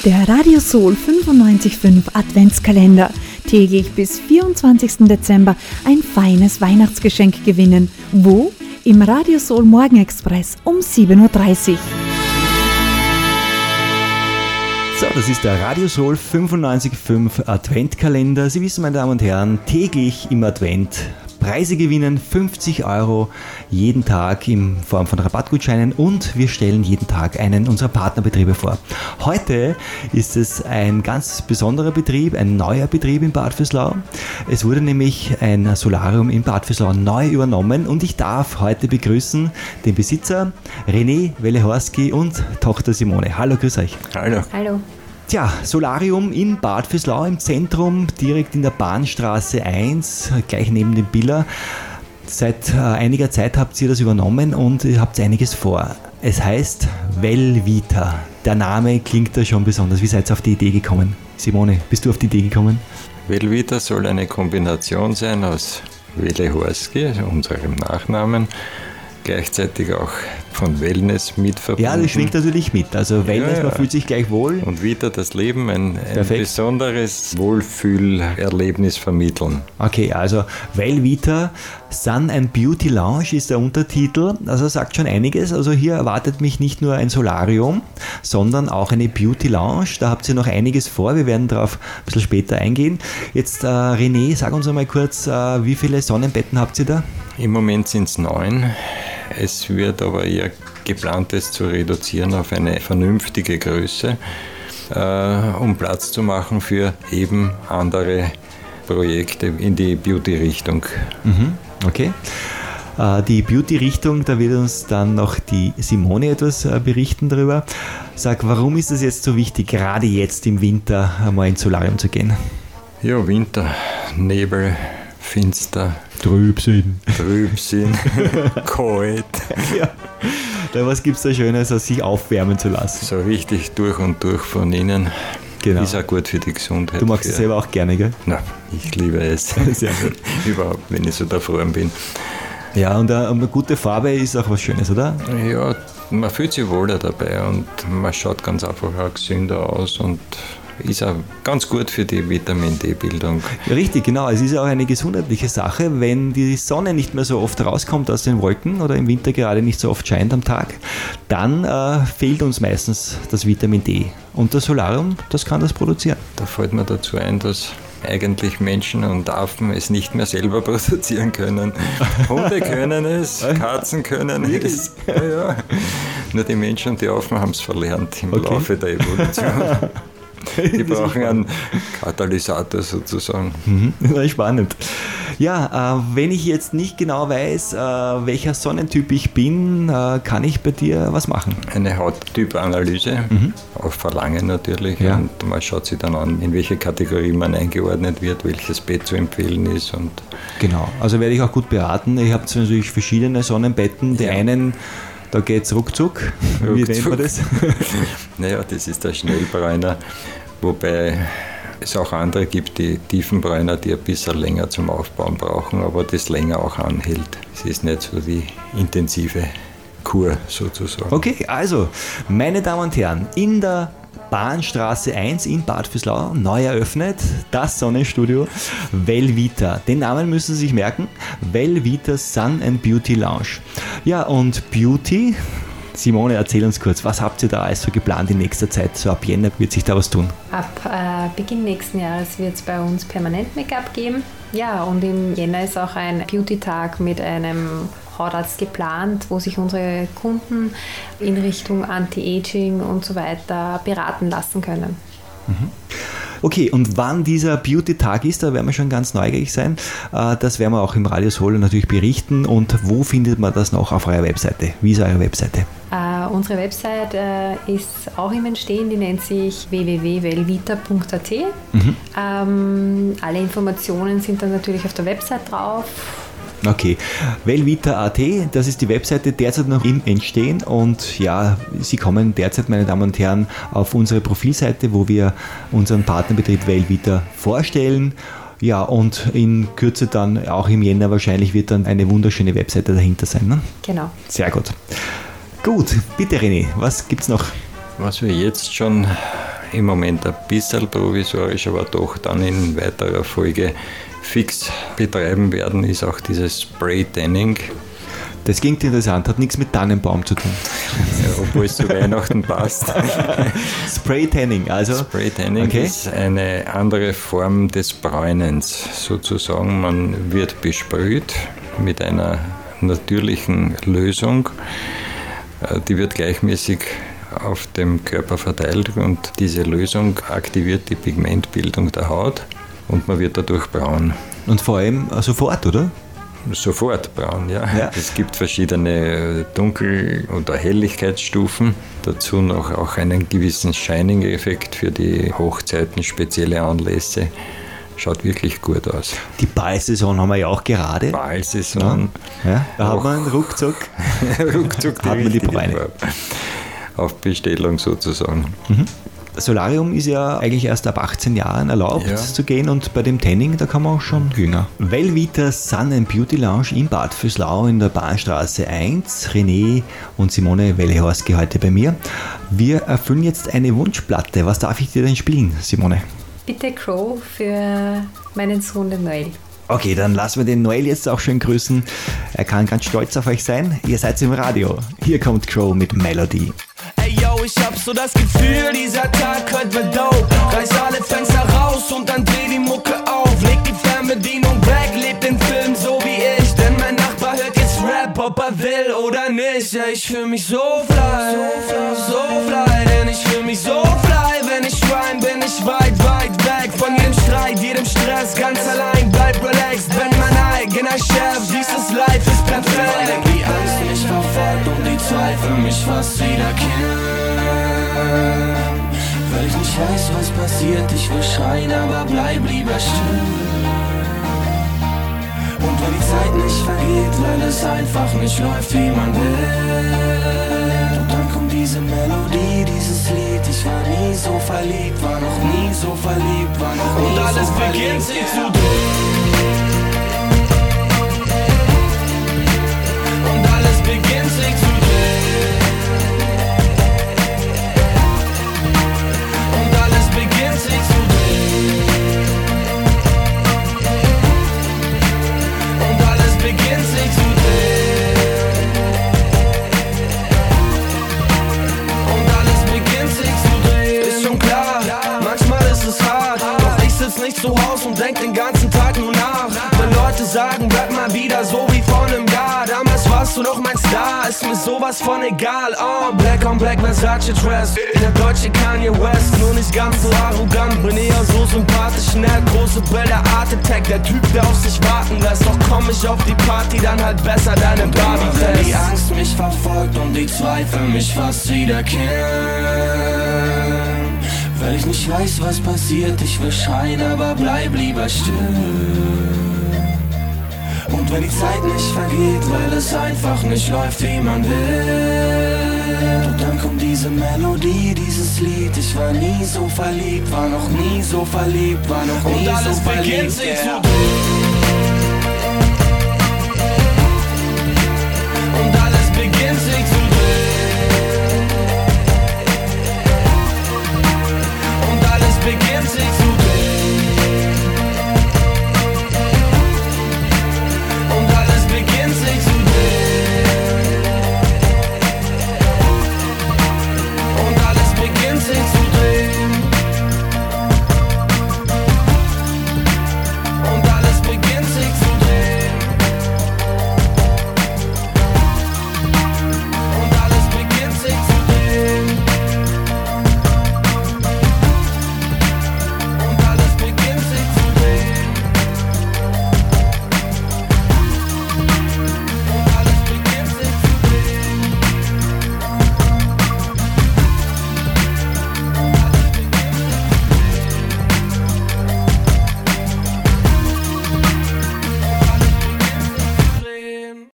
Der Radio Soul 95.5 Adventskalender. Täglich bis 24. Dezember ein feines Weihnachtsgeschenk gewinnen. Wo? Im Radio Soul Morgenexpress um 7.30 Uhr. So, das ist der Radio Soul 95.5 Adventkalender. Sie wissen, meine Damen und Herren, täglich im Advent Preise gewinnen, 50 € jeden Tag in Form von Rabattgutscheinen und wir stellen jeden Tag einen unserer Partnerbetriebe vor. Heute ist es ein ganz besonderer Betrieb, ein neuer Betrieb in Bad Vöslau. Es wurde nämlich ein Solarium in Bad Vöslau neu übernommen und ich darf heute begrüßen den Besitzer René Wellehorski und Tochter Simone. Hallo, grüß euch. Hallo. Hallo. Tja, Solarium in Bad Vöslau im Zentrum, direkt in der Bahnstraße 1, gleich neben dem Biller. Seit einiger Zeit habt ihr das übernommen und ihr habt einiges vor. Es heißt Wellvita. Der Name klingt da schon besonders. Wie seid ihr auf die Idee gekommen? Simone, bist du auf die Idee gekommen? Wellvita soll eine Kombination sein aus Wellehorski, also unserem Nachnamen, gleichzeitig auch von Wellness mit verbunden. Ja, das schwingt natürlich mit. Also Wellness, man fühlt sich gleich wohl. Und wieder das Leben, ein besonderes Wohlfühlerlebnis vermitteln. Okay, also Wellvita, Sun and Beauty Lounge ist der Untertitel. Also sagt schon einiges. Also hier erwartet mich nicht nur ein Solarium, sondern auch eine Beauty Lounge. Da habt ihr noch einiges vor. Wir werden darauf ein bisschen später eingehen. Jetzt René, sag uns einmal kurz, wie viele Sonnenbetten habt ihr da? Im Moment sind es 9. Es wird aber eher geplant, es zu reduzieren auf eine vernünftige Größe, um Platz zu machen für eben andere Projekte in die Beauty-Richtung. Okay. Die Beauty-Richtung, da wird uns dann noch die Simone etwas berichten darüber. Sag, warum ist es jetzt so wichtig, gerade jetzt im Winter einmal ins Solarium zu gehen? Ja, Winter, Nebel, finster. Trübsinn, kalt. Ja. Was gibt es da Schönes, als sich aufwärmen zu lassen? So richtig durch und durch von innen. Genau. Ist auch gut für die Gesundheit. Du magst es selber auch gerne, gell? Na, ich liebe es. Sehr gut. Überhaupt, wenn ich so davor bin. Ja, und eine gute Farbe ist auch was Schönes, oder? Ja, man fühlt sich wohler dabei und man schaut ganz einfach auch gesünder aus und ist auch ganz gut für die Vitamin-D-Bildung. Ja, richtig, genau. Es ist auch eine gesundheitliche Sache, wenn die Sonne nicht mehr so oft rauskommt aus den Wolken oder im Winter gerade nicht so oft scheint am Tag, dann fehlt uns meistens das Vitamin D. Und das Solarium, das kann das produzieren. Da fällt mir dazu ein, dass eigentlich Menschen und Affen es nicht mehr selber produzieren können. Hunde können es, Katzen können es. Ja. Nur die Menschen und die Affen haben es verlernt im Laufe der Evolution. Die brauchen einen Katalysator sozusagen. Spannend. Ja, wenn ich jetzt nicht genau weiß, welcher Sonnentyp ich bin, kann ich bei dir was machen? Eine Hauttypanalyse, auf Verlangen natürlich. Ja. Und man schaut sich dann an, in welche Kategorie man eingeordnet wird, welches Bett zu empfehlen ist. Und genau, also werde ich auch gut beraten. Ich habe natürlich verschiedene Sonnenbetten. Die einen, da geht es ruckzuck. Wie nennt man das? Naja, das ist der Schnellbräuner, wobei es auch andere gibt, die Tiefenbräuner, die ein bisschen länger zum Aufbauen brauchen, aber das länger auch anhält. Es ist nicht so die intensive Kur sozusagen. Okay, also, meine Damen und Herren, in der Bahnstraße 1 in Bad Vöslau, neu eröffnet, das Sonnenstudio Wellvita. Den Namen müssen Sie sich merken, Wellvita Sun and Beauty Lounge. Ja, und Beauty, Simone, erzähl uns kurz, was habt ihr da alles so geplant in nächster Zeit? So ab Jänner wird sich da was tun. Ab Beginn nächsten Jahres wird es bei uns Permanent-Make-up geben. Ja, und im Jänner ist auch ein Beauty-Tag mit einem Hautarzt geplant, wo sich unsere Kunden in Richtung Anti-Aging und so weiter beraten lassen können. Okay, und wann dieser Beauty-Tag ist, da werden wir schon ganz neugierig sein. Das werden wir auch im Radio Soul natürlich berichten. Und wo findet man das noch auf eurer Webseite? Wie ist eure Webseite? Unsere Website ist auch im Entstehen, die nennt sich www.wellvita.at. Alle Informationen sind dann natürlich auf der Website drauf. Okay, Wellvita.at, das ist die Webseite, derzeit noch im Entstehen und ja, Sie kommen derzeit, meine Damen und Herren, auf unsere Profilseite, wo wir unseren Partnerbetrieb Wellvita vorstellen. Ja, und in Kürze dann, auch im Jänner wahrscheinlich, wird dann eine wunderschöne Webseite dahinter sein. Ne? Genau. Sehr gut. Gut, bitte René, was gibt's noch? Was wir jetzt schon im Moment ein bisschen provisorisch, aber doch dann in weiterer Folge fix betreiben werden, ist auch dieses Spray-Tanning. Das klingt interessant, hat nichts mit Tannenbaum zu tun. Ja, obwohl es zu Weihnachten passt. Spray-Tanning, also? Spray-Tanning ist eine andere Form des Bräunens, sozusagen. Man wird besprüht mit einer natürlichen Lösung, die wird gleichmäßig auf dem Körper verteilt und diese Lösung aktiviert die Pigmentbildung der Haut und man wird dadurch braun. Und vor allem sofort, oder? Sofort braun, ja. Es gibt verschiedene Dunkel- oder Helligkeitsstufen. Dazu noch auch einen gewissen Shining-Effekt für die Hochzeiten, spezielle Anlässe. Schaut wirklich gut aus. Die Ballsaison haben wir ja auch gerade. Ballsaison. Ja, da hat man ruckzuck hat man die Bräune. Auf Bestellung sozusagen. Mhm. Solarium ist ja eigentlich erst ab 18 Jahren erlaubt zu gehen und bei dem Tanning, da kann man auch schon jünger. Wellvita Sun & Beauty Lounge in Bad Vöslau in der Bahnstraße 1. René und Simone Wellehorski heute bei mir. Wir erfüllen jetzt eine Wunschplatte. Was darf ich dir denn spielen, Simone? Bitte Crow für meinen Sohn, den Noel. Okay, dann lassen wir den Noel jetzt auch schön grüßen. Er kann ganz stolz auf euch sein. Ihr seid im Radio. Hier kommt Crow mit Melody. Ey yo, ich hab so das Gefühl, dieser Tag heute wird dope. Reiß alle Fenster raus und dann dreh die Mucke auf. Leg die Fernbedienung weg, lebt den Film so wie ich. Denn mein Nachbar hört jetzt Rap, ob er will oder nicht. Ja, ich fühl mich so fly, denn ich fühl mich so fly. Wenn ich rhyme, bin ich weit, weit weg von jedem Streit, jedem Stress. Ganz allein, bleib relaxed, bin mein eigener Chef. Dieses Life ist perfekt. Wenn die Angst mich verfolgt und die Zweifel mich fast wieder killen, weil ich nicht weiß, was passiert, ich will schreien, aber bleib lieber still. Und wenn die Zeit nicht vergeht, weil es einfach nicht läuft, wie man will, und dann kommt diese Melodie, dieses Lied. Ich war nie so verliebt, war noch nie so verliebt, war noch nie so verliebt. Und alles beginnt sich zu drehen. Und alles beginnt sich zu drehen. Und alles beginnt sich zu drehen. Und alles beginnt sich zu drehen. Und alles beginnt sich zu drehen. Ist schon klar, manchmal ist es hart. Doch ich sitz nicht zu Hause und denk den ganzen Tag nur nach. Wenn Leute sagen, bleib mal wieder so wie vor einem Jahr. Damals warst du noch mein Star, ist mir sowas von egal. Oh, Black on Black Versace Dress, der deutsche Kanye West. Nur nicht ganz so arrogant, bin eher so sympathisch, nett. Große Bilder, Art Attack, der Typ, der auf sich warten lässt. Doch komm ich auf die Party, dann halt besser deine Barbie-Fest. Wenn die Angst mich verfolgt und die Zweifel mich fast wieder killen, weil ich nicht weiß, was passiert, ich will schreien, aber bleib lieber still. Und wenn die Zeit nicht vergeht, weil es einfach nicht läuft, wie man will, und dann kommt diese Melodie, dieses Lied. Ich war nie so verliebt, war noch nie so verliebt, war noch nie so verliebt. Und alles beginnt sich zu drehen. Und alles beginnt sich zu